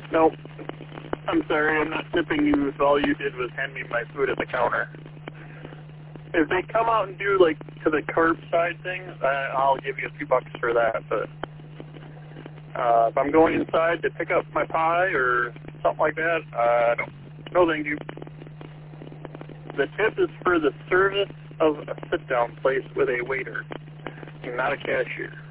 Nope. I'm sorry, I'm not tipping you if all you did was hand me my food at the counter. If they come out and do, like, to the curbside thing, I'll give you a few bucks for that, but if I'm going inside to pick up my pie or something like that, no thank you. The tip is for the service of a sit-down place with a waiter, not a cashier.